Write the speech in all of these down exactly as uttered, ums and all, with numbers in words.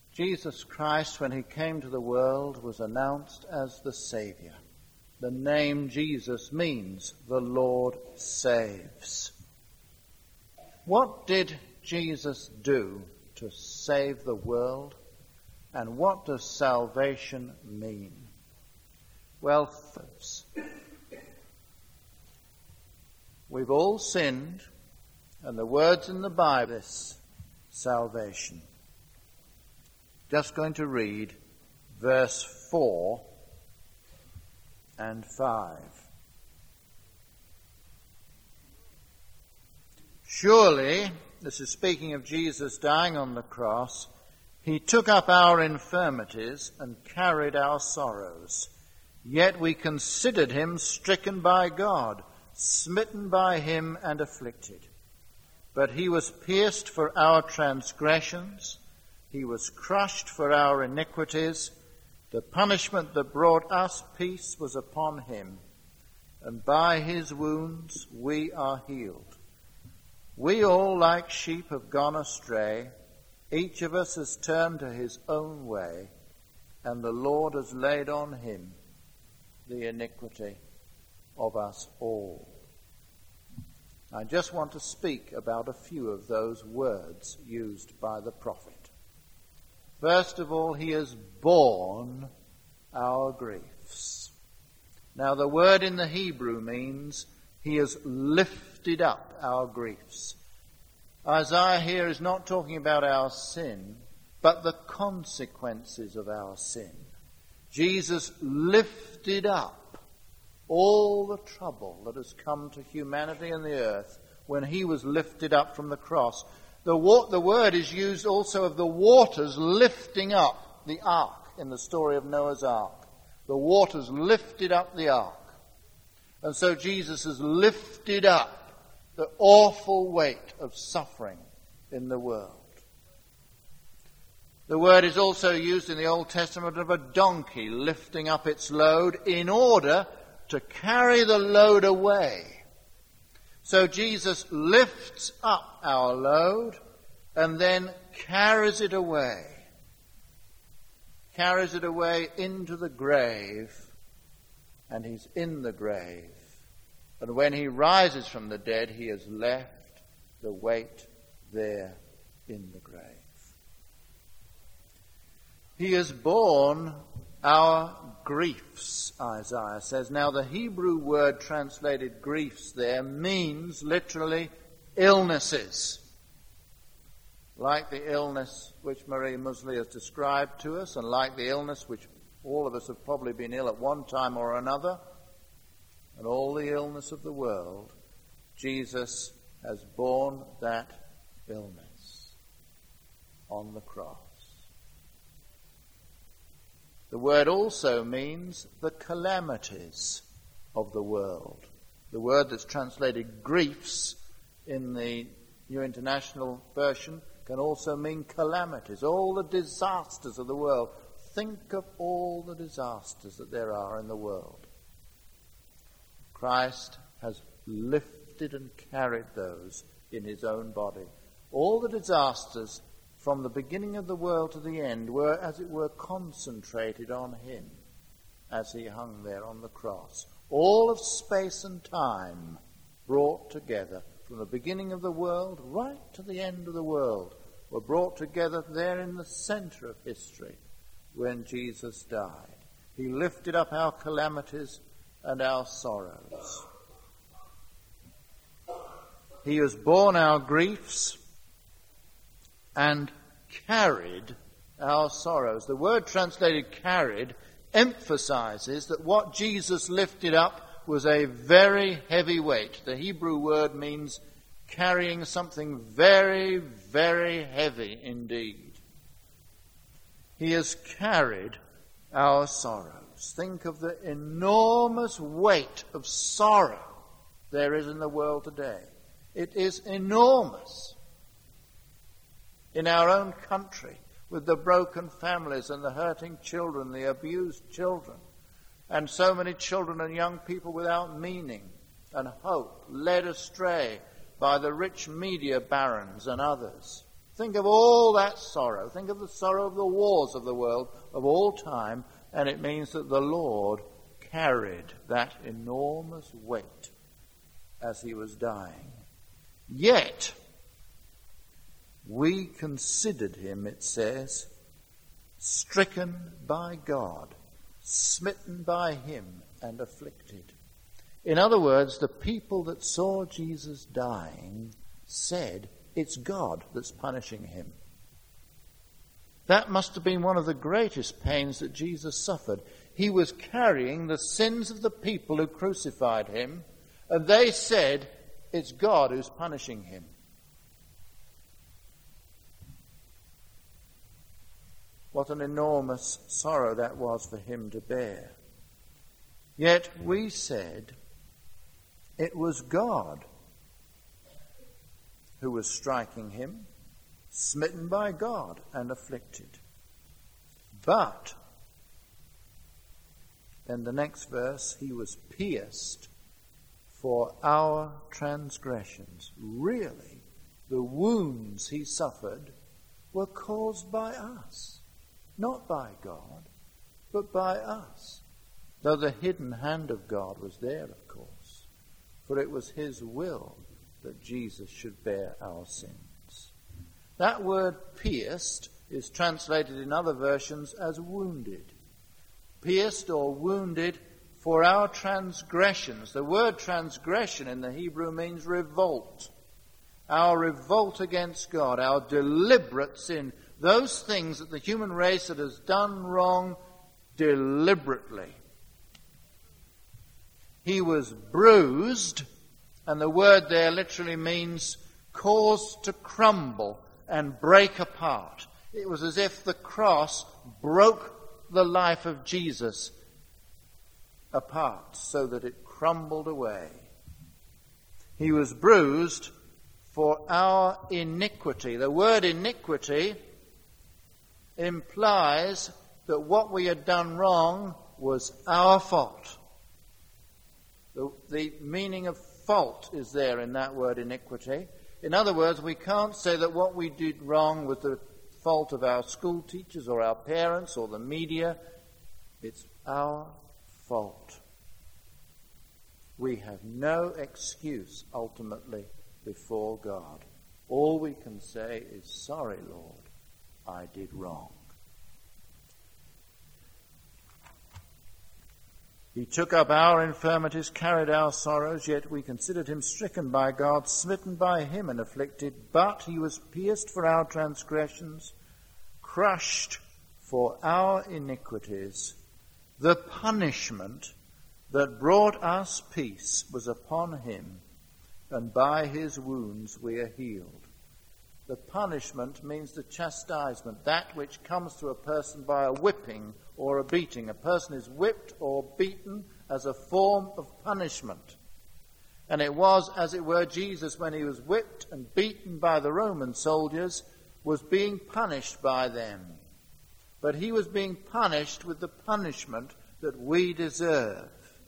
Jesus Christ, when he came to the world, was announced as the Saviour. The name Jesus means the Lord saves. What did Jesus do to save the world? And what does salvation mean? Well, first, we've all sinned, and the words in the Bible is salvation. Just going to read verse four and five. Surely, this is speaking of Jesus dying on the cross, he took up our infirmities and carried our sorrows. Yet we considered him stricken by God, smitten by him and afflicted. But he was pierced for our transgressions, he was crushed for our iniquities. The punishment that brought us peace was upon him, and by his wounds we are healed. We all, like sheep, have gone astray. Each of us has turned to his own way, and the Lord has laid on him the iniquity of us all. I just want to speak about a few of those words used by the prophet. First of all, he has borne our griefs. Now, the word in the Hebrew means he has lifted up our griefs. Isaiah here is not talking about our sin, but the consequences of our sin. Jesus lifted up all the trouble that has come to humanity and the earth when he was lifted up from the cross. The, wa- the word is used also of the waters lifting up the ark in the story of Noah's ark. The waters lifted up the ark. And so Jesus has lifted up the awful weight of suffering in the world. The word is also used in the Old Testament of a donkey lifting up its load in order to carry the load away. So Jesus lifts up our load and then carries it away. Carries it away into the grave, and he's in the grave. And when he rises from the dead, he has left the weight there in the grave. He has borne our griefs, Isaiah says. Now, the Hebrew word translated griefs there means literally illnesses. Like the illness which Marie Musley has described to us, and like the illness which all of us have probably been ill at one time or another, and all the illness of the world, Jesus has borne that illness on the cross. The word also means the calamities of the world. The word that's translated griefs in the New International Version can also mean calamities, all the disasters of the world. Think of all the disasters that there are in the world. Christ has lifted and carried those in his own body. All the disasters from the beginning of the world to the end were, as it were, concentrated on him as he hung there on the cross. All of space and time brought together from the beginning of the world right to the end of the world were brought together there in the center of history when Jesus died. He lifted up our calamities and our sorrows. He has borne our griefs and carried our sorrows. The word translated carried emphasizes that what Jesus lifted up was a very heavy weight. The Hebrew word means carrying something very, very heavy indeed. He has carried our sorrows. Think of the enormous weight of sorrow there is in the world today. It is enormous. In our own country, with the broken families and the hurting children, the abused children, and so many children and young people without meaning and hope, led astray by the rich media barons and others. Think of all that sorrow. Think of the sorrow of the wars of the world of all time, and it means that the Lord carried that enormous weight as he was dying. Yet, we considered him, it says, stricken by God, smitten by him, and afflicted. In other words, the people that saw Jesus dying said, it's God that's punishing him. That must have been one of the greatest pains that Jesus suffered. He was carrying the sins of the people who crucified him, and they said, it's God who's punishing him. What an enormous sorrow that was for him to bear. Yet we said it was God who was striking him, smitten by God and afflicted. But, then the next verse, he was pierced for our transgressions. Really, the wounds he suffered were caused by us, not by God, but by us. Though the hidden hand of God was there, of course, for it was his will that Jesus should bear our sins. That word pierced is translated in other versions as wounded. Pierced or wounded for our transgressions. The word transgression in the Hebrew means revolt. Our revolt against God, our deliberate sin. Those things that the human race that has done wrong deliberately. He was bruised, and the word there literally means caused to crumble and break apart. It was as if the cross broke the life of Jesus apart so that it crumbled away. He was bruised for our iniquity. The word iniquity implies that what we had done wrong was our fault. The, the meaning of fault is there in that word iniquity. In other words, we can't say that what we did wrong was the fault of our school teachers or our parents or the media. It's our fault. We have no excuse ultimately before God. All we can say is, sorry, Lord, I did wrong. He took up our infirmities, carried our sorrows, yet we considered him stricken by God, smitten by him and afflicted. But he was pierced for our transgressions, crushed for our iniquities. The punishment that brought us peace was upon him, and by his wounds we are healed. The punishment means the chastisement, that which comes to a person by a whipping or a beating. A person is whipped or beaten as a form of punishment. And it was, as it were, Jesus, when he was whipped and beaten by the Roman soldiers, was being punished by them. But he was being punished with the punishment that we deserve,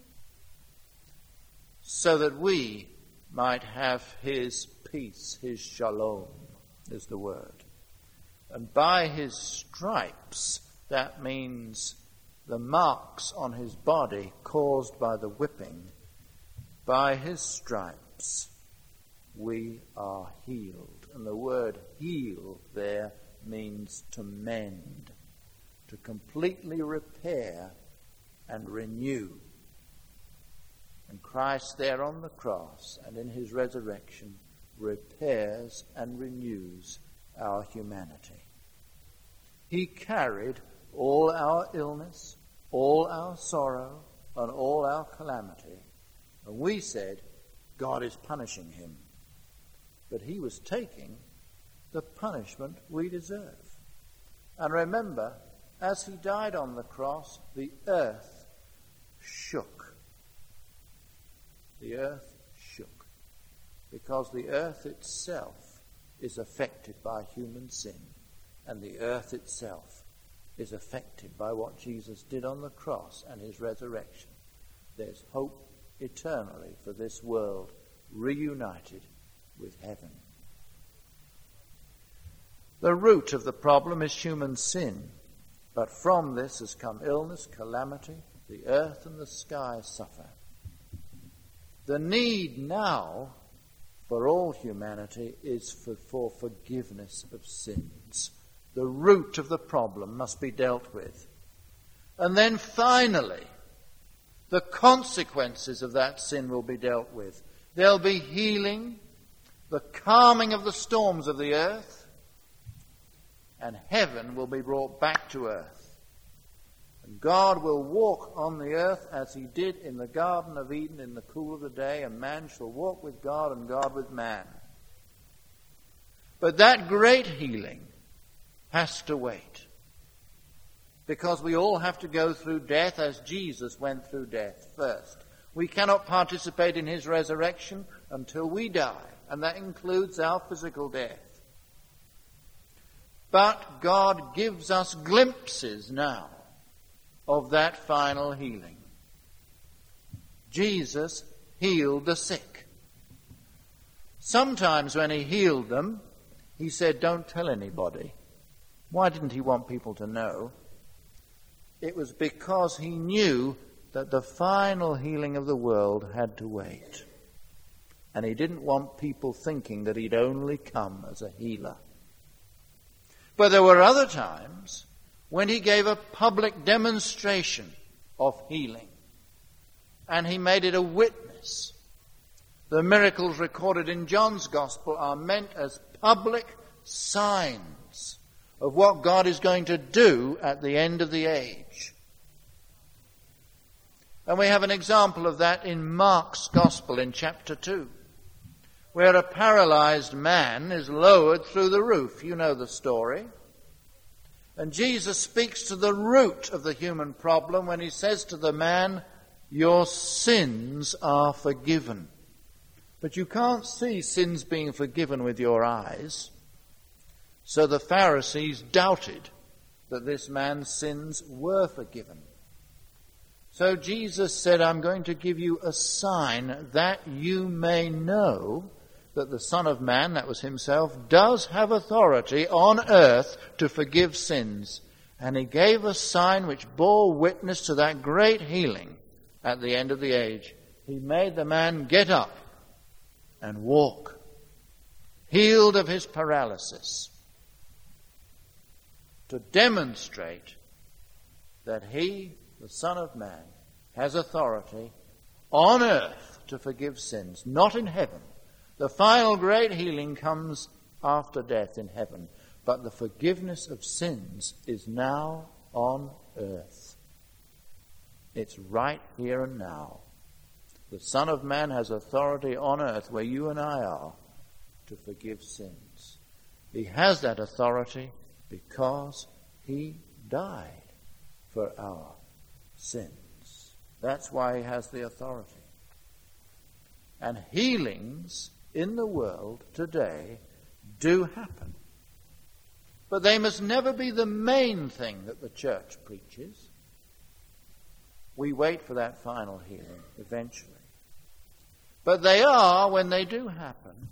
so that we might have his peace, his shalom is the word. And by his stripes, that means the marks on his body caused by the whipping, by his stripes we are healed. And the word heal there means to mend, to completely repair and renew. And Christ there on the cross and in his resurrection repairs and renews our humanity. He carried all our illness, all our sorrow, and all our calamity. And we said, God is punishing him. But he was taking the punishment we deserve. And remember, as he died on the cross, the earth shook. The earth shook. Because the earth itself is affected by human sin. And the earth itself is affected by what Jesus did on the cross and his resurrection. There's hope eternally for this world reunited with heaven. The root of the problem is human sin, but from this has come illness, calamity. The earth and the sky suffer. The need now for all humanity is for, for forgiveness of sins. The root of the problem must be dealt with. And then finally, the consequences of that sin will be dealt with. There'll be healing, the calming of the storms of the earth, and heaven will be brought back to earth. And God will walk on the earth as he did in the Garden of Eden in the cool of the day, and man shall walk with God and God with man. But that great healing has to wait, because we all have to go through death as Jesus went through death first. We cannot participate in his resurrection until we die, and that includes our physical death. But God gives us glimpses now of that final healing. Jesus healed the sick. Sometimes when he healed them, he said, "Don't tell anybody." Why didn't he want people to know? It was because he knew that the final healing of the world had to wait. And he didn't want people thinking that he'd only come as a healer. But there were other times when he gave a public demonstration of healing, and he made it a witness. The miracles recorded in John's Gospel are meant as public signs of what God is going to do at the end of the age. And we have an example of that in Mark's Gospel in chapter two, where a paralyzed man is lowered through the roof. You know the story. And Jesus speaks to the root of the human problem when he says to the man, "Your sins are forgiven." But you can't see sins being forgiven with your eyes. So the Pharisees doubted that this man's sins were forgiven. So Jesus said, "I'm going to give you a sign that you may know that the Son of Man," that was himself, "does have authority on earth to forgive sins." And he gave a sign which bore witness to that great healing at the end of the age. He made the man get up and walk, healed of his paralysis, to demonstrate that he, the Son of Man, has authority on earth to forgive sins, not in heaven. The final great healing comes after death in heaven, but the forgiveness of sins is now on earth. It's right here and now. The Son of Man has authority on earth, where you and I are, to forgive sins. He has that authority because he died for our sins. That's why he has the authority. And healings in the world today do happen. But they must never be the main thing that the church preaches. We wait for that final healing eventually. But they are, when they do happen,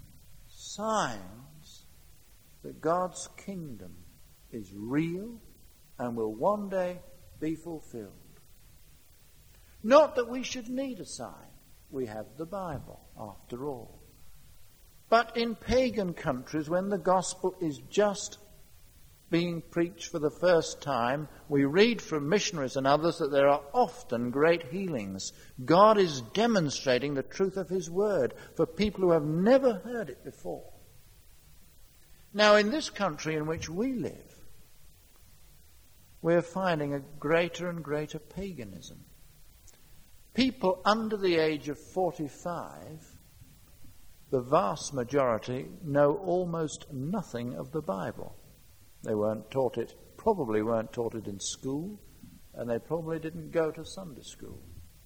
signs that God's kingdom is real and will one day be fulfilled. Not that we should need a sign. We have the Bible, after all. But in pagan countries, when the gospel is just being preached for the first time, we read from missionaries and others that there are often great healings. God is demonstrating the truth of his word for people who have never heard it before. Now, in this country in which we live, we're finding a greater and greater paganism. People under the age of forty-five, the vast majority, know almost nothing of the Bible. They weren't taught it, probably weren't taught it in school, and they probably didn't go to Sunday school.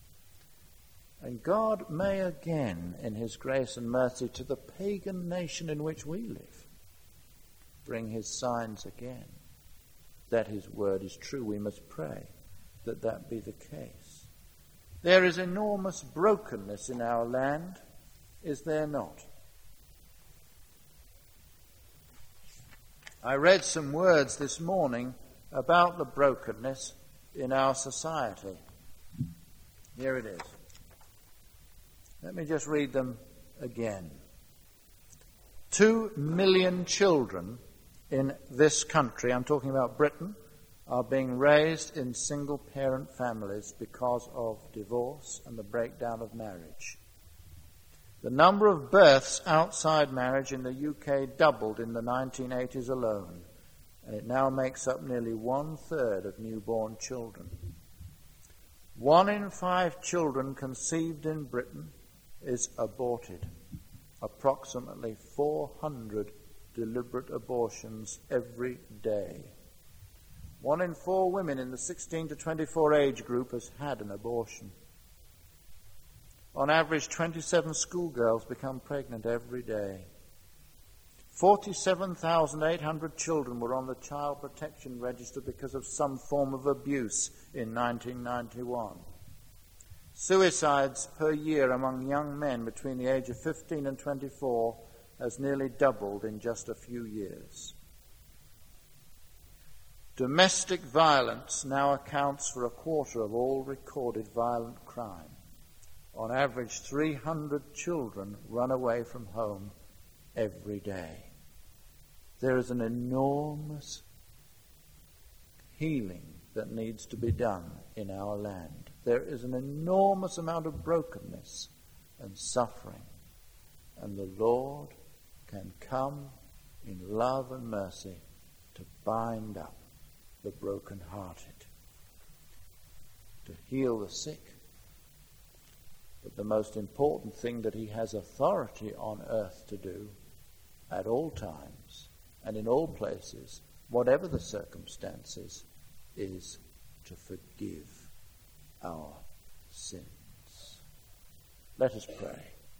And God may again, in his grace and mercy to the pagan nation in which we live, bring his signs again. That his word is true. We must pray that that be the case. There is enormous brokenness in our land, is there not? I read some words this morning about the brokenness in our society. Here it is. Let me just read them again. Two million children in this country, I'm talking about Britain, are being raised in single-parent families because of divorce and the breakdown of marriage. The number of births outside marriage in the U K doubled in the nineteen eighties alone, and it now makes up nearly one-third of newborn children. One in five children conceived in Britain is aborted. Approximately four hundred deliberate abortions every day. One in four women in the sixteen to twenty-four age group has had an abortion. On average, twenty-seven schoolgirls become pregnant every day. forty-seven thousand eight hundred children were on the Child Protection Register because of some form of abuse in nineteen ninety-one. Suicides per year among young men between the age of fifteen and twenty-four has nearly doubled in just a few years. Domestic violence now accounts for a quarter of all recorded violent crime. On average, three hundred children run away from home every day. There is an enormous healing that needs to be done in our land. There is an enormous amount of brokenness and suffering, and the Lord can come in love and mercy to bind up the brokenhearted, to heal the sick. But the most important thing that he has authority on earth to do at all times and in all places, whatever the circumstances, is to forgive our sins. Let us pray.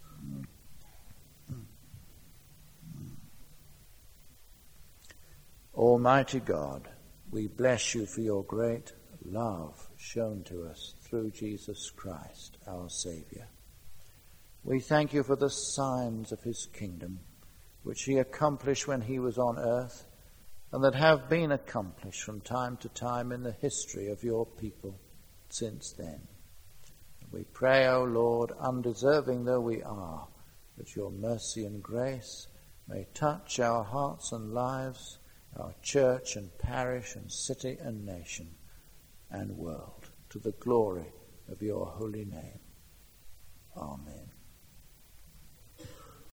Almighty God, we bless you for your great love shown to us through Jesus Christ, our Saviour. We thank you for the signs of his kingdom, which he accomplished when he was on earth, and that have been accomplished from time to time in the history of your people since then. We pray, O Lord, undeserving though we are, that your mercy and grace may touch our hearts and lives, our church and parish and city and nation and world, to the glory of your holy name. Amen.